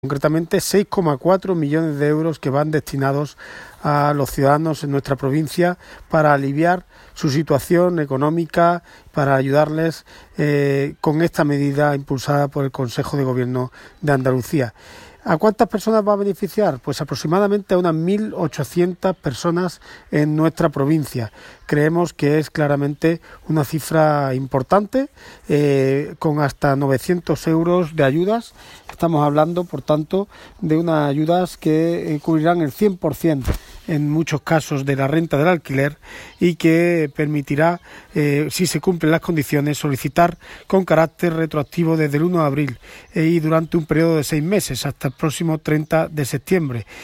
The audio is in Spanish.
Concretamente 6,4 millones de euros que van destinados a los ciudadanos en nuestra provincia para aliviar su situación económica, para ayudarles con esta medida impulsada por el Consejo de Gobierno de Andalucía. ¿A cuántas personas va a beneficiar? Pues aproximadamente a unas 1.800 personas en nuestra provincia. Creemos que es claramente una cifra importante, con hasta 900 euros de ayudas. Estamos hablando, por tanto, de unas ayudas que cubrirán el 100% en muchos casos de la renta del alquiler y que permitirá, si se cumplen las condiciones, solicitar con carácter retroactivo desde el 1 de abril y durante un periodo de 6 meses hasta el próximo 30 de septiembre.